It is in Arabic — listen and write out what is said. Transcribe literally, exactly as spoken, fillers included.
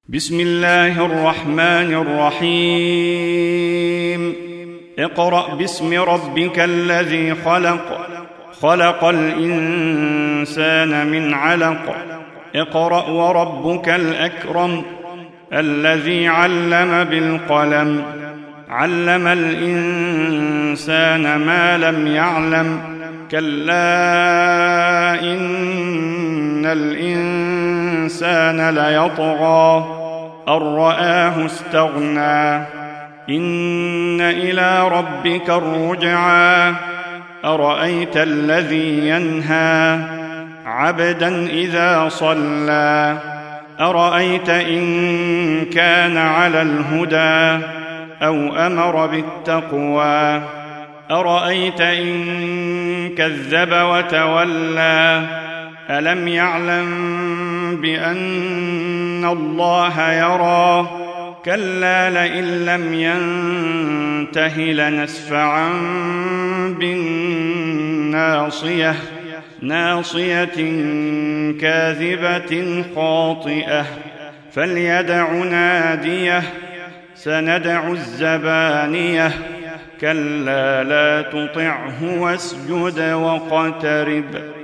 بسم الله الرحمن الرحيم اقرأ باسم ربك الذي خلق خلق الإنسان من علق اقرأ وربك الأكرم الذي علم بالقلم علم الإنسان ما لم يعلم كلا إن الإنسان ليطغى أن رآه استغنى إن إلى ربك الرجعى أرأيت الذي ينهى عبدا إذا صلى أرأيت إن كان على الهدى أو أمر بالتقوى أرأيت إن كذب وتولى ألم يعلم بأن الله يرى كلا لئن لم ينته لنسفعا بالناصية ناصية كاذبة خاطئة فليدع ناديه سندع الزبانية كلا لا تطعه واسجد واقترب